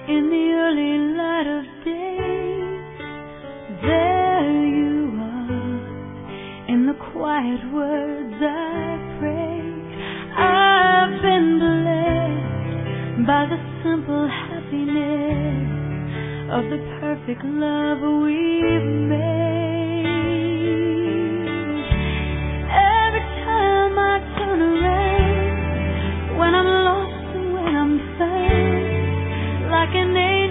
in the early light of day. There you are, in the quiet words I pray. I've been blessed by the simple happiness of the perfect love we've made. Every time I turn around, when I'm lost and when I'm found, like an angel